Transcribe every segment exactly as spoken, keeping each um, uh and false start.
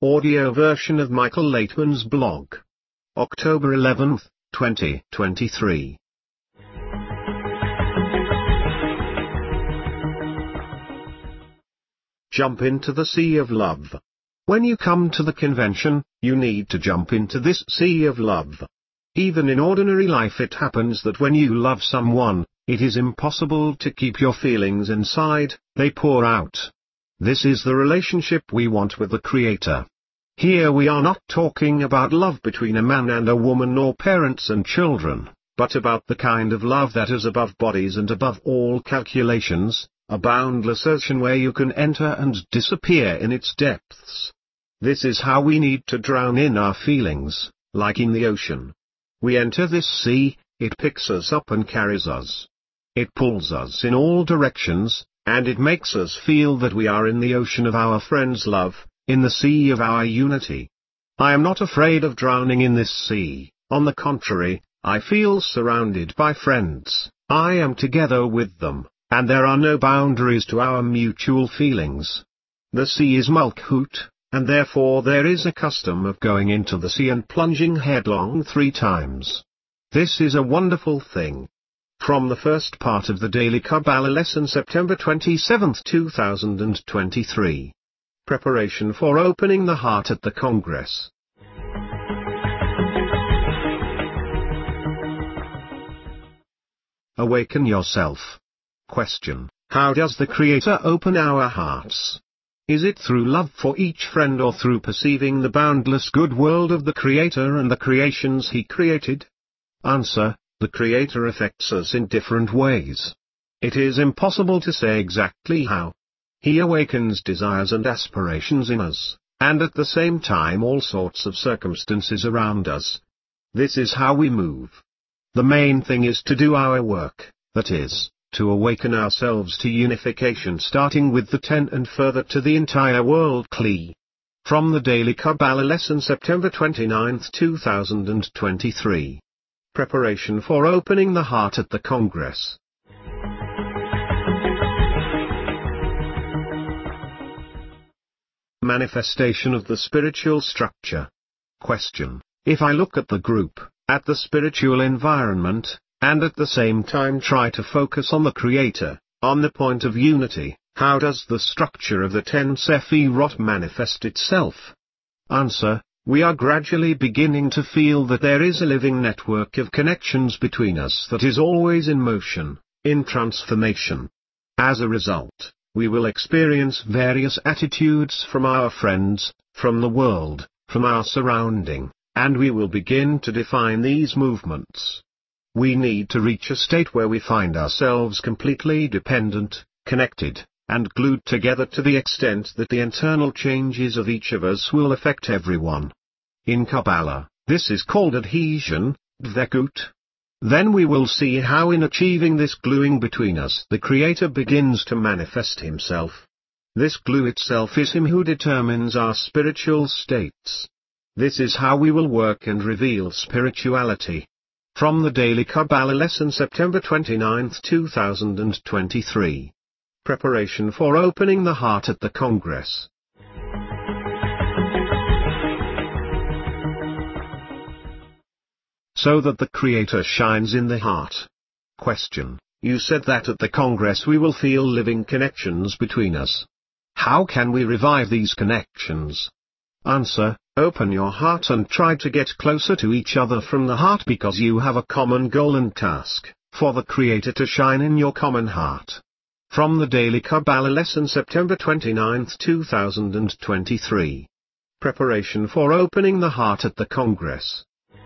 Audio version of Michael Laitman's blog. October eleventh, twenty twenty-three. Jump into the sea of love. When you come to the convention, you need to jump into this sea of love. Even in ordinary life it happens that when you love someone, it is impossible to keep your feelings inside, they pour out. This is the relationship we want with the Creator. Here we are not talking about love between a man and a woman or parents and children, but about the kind of love that is above bodies and above all calculations, a boundless ocean where you can enter and disappear in its depths. This is how we need to drown in our feelings, like in the ocean. We enter this sea, it picks us up and carries us. It pulls us in all directions, and it makes us feel that we are in the ocean of our friend's love, in the sea of our unity. I am not afraid of drowning in this sea, on the contrary, I feel surrounded by friends, I am together with them, and there are no boundaries to our mutual feelings. The sea is Malkut, and therefore there is a custom of going into the sea and plunging headlong three times. This is a wonderful thing. From the first part of the Daily Kabbalah lesson, September twenty-seventh, two thousand twenty-three. Preparation for opening the heart at the Congress. Awaken yourself. Question: how does the Creator open our hearts? Is it through love for each friend or through perceiving the boundless good world of the Creator and the creations He created? Answer: the Creator affects us in different ways. It is impossible to say exactly how. He awakens desires and aspirations in us, and at the same time all sorts of circumstances around us. This is how we move. The main thing is to do our work, that is, to awaken ourselves to unification, starting with the ten and further to the entire world. Kli. From the Daily Kabbalah lesson, September twenty-ninth, two thousand twenty-three. Preparation for opening the heart at the Congress. Manifestation of the spiritual structure. Question: if I look at the group, at the spiritual environment, and at the same time try to focus on the Creator, on the point of unity, how does the structure of the ten Sephirot manifest itself? Answer: we are gradually beginning to feel that there is a living network of connections between us that is always in motion, in transformation. As a result, we will experience various attitudes from our friends, from the world, from our surrounding, and we will begin to define these movements. We need to reach a state where we find ourselves completely dependent, connected, and glued together to the extent that the internal changes of each of us will affect everyone. In Kabbalah, this is called adhesion, dvekut. Then we will see how in achieving this gluing between us the Creator begins to manifest Himself. This glue itself is Him who determines our spiritual states. This is how we will work and reveal spirituality. From the Daily Kabbalah lesson, September twenty-ninth, two thousand twenty-three. Preparation for opening the heart at the Congress. So that the Creator shines in the heart. Question: you said that at the Congress we will feel living connections between us. How can we revive these connections? Answer: open your heart and try to get closer to each other from the heart, because you have a common goal and task, for the Creator to shine in your common heart. From the Daily Kabbalah lesson, September twenty-ninth, two thousand twenty-three. Preparation for opening the heart at the Congress.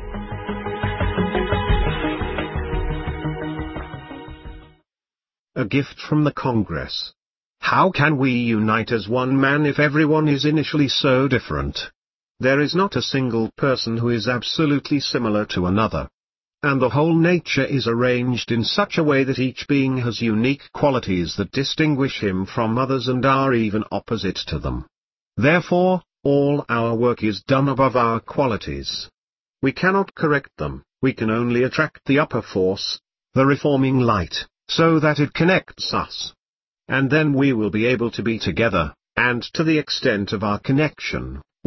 A gift from the Congress. How can we unite as one man if everyone is initially so different? There is not a single person who is absolutely similar to another. And the whole nature is arranged in such a way that each being has unique qualities that distinguish him from others and are even opposite to them. Therefore, all our work is done above our qualities. We cannot correct them, we can only attract the upper force, the reforming light, so that it connects us. And then we will be able to be together, and to the extent of our connection,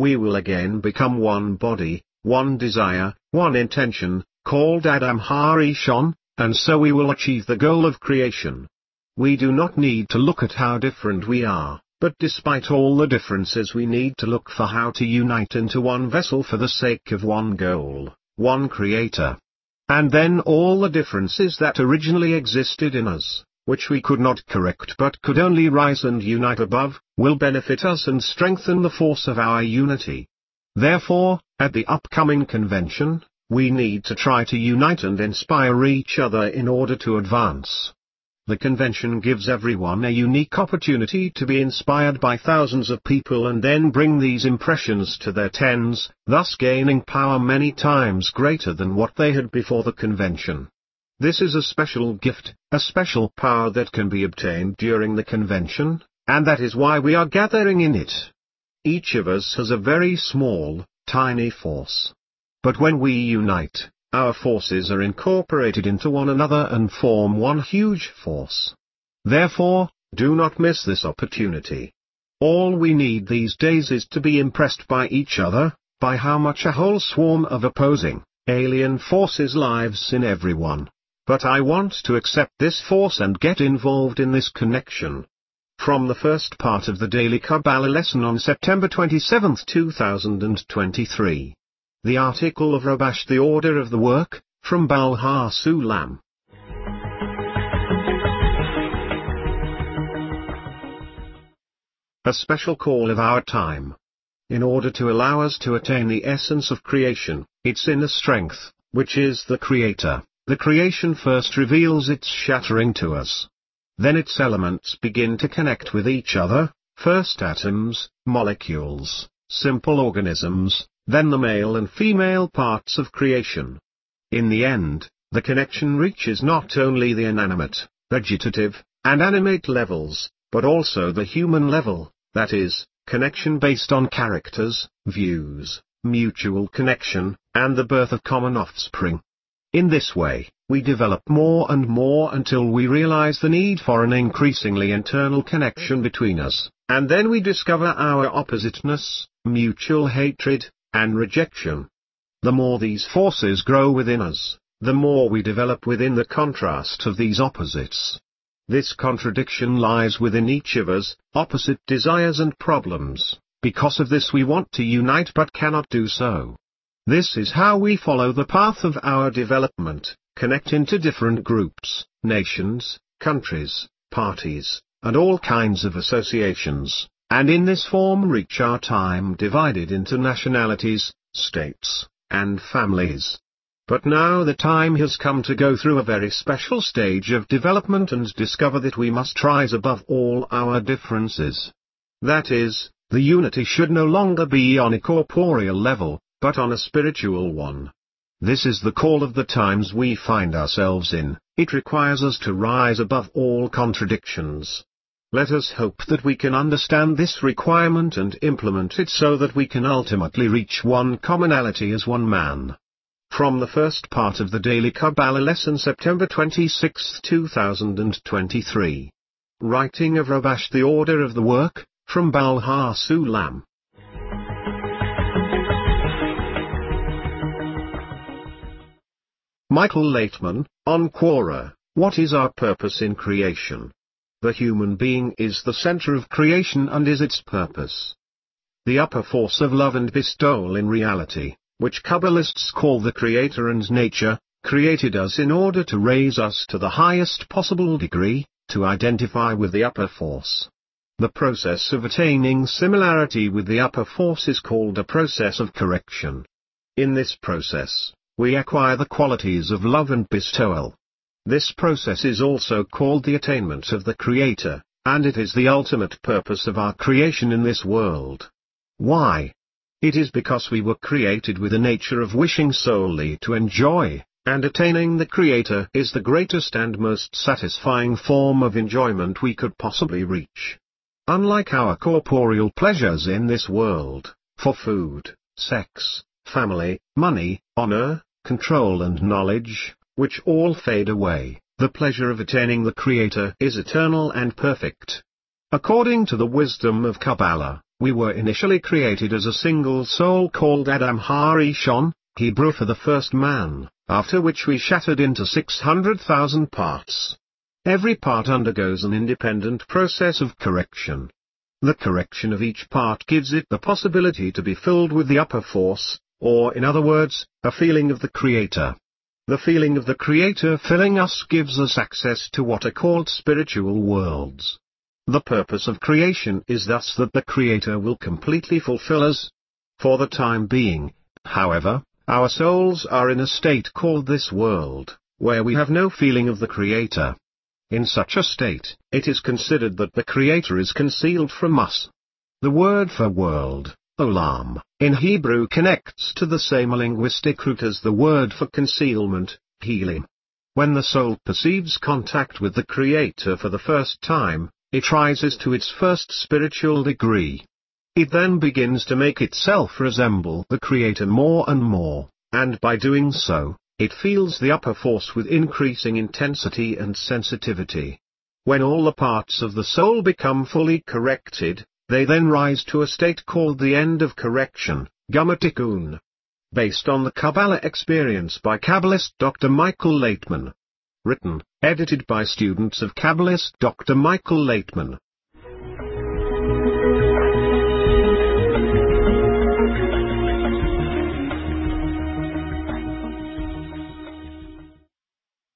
we will again become one body, one desire, one intention, called Adam Harishon, and so we will achieve the goal of creation. We do not need to look at how different we are, but despite all the differences we need to look for how to unite into one vessel for the sake of one goal, one creator. And then all the differences that originally existed in us, which we could not correct but could only rise and unite above, will benefit us and strengthen the force of our unity. Therefore, at the upcoming convention, we need to try to unite and inspire each other in order to advance. The convention gives everyone a unique opportunity to be inspired by thousands of people and then bring these impressions to their tens, thus gaining power many times greater than what they had before the convention. This is a special gift, a special power that can be obtained during the convention, and that is why we are gathering in it. Each of us has a very small, tiny force. But when we unite, our forces are incorporated into one another and form one huge force. Therefore, do not miss this opportunity. All we need these days is to be impressed by each other, by how much a whole swarm of opposing, alien forces lives in everyone. But I want to accept this force and get involved in this connection. From the first part of the Daily Kabbalah lesson on September twenty-seventh two thousand twenty-three. The article of Rabash, the order of the work, from Baal HaSulam. A special call of our time. In order to allow us to attain the essence of creation, its inner strength, which is the Creator, the creation first reveals its shattering to us. Then its elements begin to connect with each other, first atoms, molecules, simple organisms, then the male and female parts of creation. In the end, the connection reaches not only the inanimate, vegetative, and animate levels, but also the human level, that is, connection based on characters, views, mutual connection, and the birth of common offspring. In this way, we develop more and more until we realize the need for an increasingly internal connection between us, and then we discover our oppositeness, mutual hatred, and rejection. The more these forces grow within us, the more we develop within the contrast of these opposites. This contradiction lies within each of us, opposite desires and problems. Because of this we want to unite but cannot do so. This is how we follow the path of our development, connect into different groups, nations, countries, parties, and all kinds of associations, and in this form reach our time divided into nationalities, states, and families. But now the time has come to go through a very special stage of development and discover that we must rise above all our differences. That is, the unity should no longer be on a corporeal level, but on a spiritual one. This is the call of the times we find ourselves in. It requires us to rise above all contradictions. Let us hope that we can understand this requirement and implement it so that we can ultimately reach one commonality as one man. From the first part of the Daily Kabbalah lesson, September twenty-sixth two thousand twenty-three. Writing of Rabash, the order of the work, from Baal HaSulam. Michael Laitman, on Quora, what is our purpose in creation? The human being is the center of creation and is its purpose. The upper force of love and bestowal in reality, which Kabbalists call the Creator and nature, created us in order to raise us to the highest possible degree, to identify with the upper force. The process of attaining similarity with the upper force is called a process of correction. In this process, we acquire the qualities of love and bestowal. This process is also called the attainment of the Creator, and it is the ultimate purpose of our creation in this world. Why? It is because we were created with a nature of wishing solely to enjoy, and attaining the Creator is the greatest and most satisfying form of enjoyment we could possibly reach. Unlike our corporeal pleasures in this world, for food, sex, family, money, honor, control and knowledge, which all fade away, the pleasure of attaining the Creator is eternal and perfect. According to the wisdom of Kabbalah, We were initially created as a single soul called Adam Harishon, Hebrew for the first man, after which we shattered into six hundred thousand parts. Every part undergoes an independent process of correction. The correction of each part gives it the possibility to be filled with the upper force, or in other words, a feeling of the Creator. The feeling of the Creator filling us gives us access to what are called spiritual worlds. The purpose of creation is thus that the Creator will completely fulfill us. For the time being, however, our souls are in a state called this world, where we have no feeling of the Creator. In such a state, it is considered that the Creator is concealed from us. The word for world, olam, in Hebrew connects to the same linguistic root as the word for concealment, helim. When the soul perceives contact with the Creator for the first time, it rises to its first spiritual degree. It then begins to make itself resemble the Creator more and more, and by doing so, it feels the upper force with increasing intensity and sensitivity. When all the parts of the soul become fully corrected, they then rise to a state called the end of correction, Gama Tikkun. Based on the Kabbalah experience by Kabbalist Doctor Michael Laitman. Written, edited by students of Kabbalist Doctor Michael Laitman.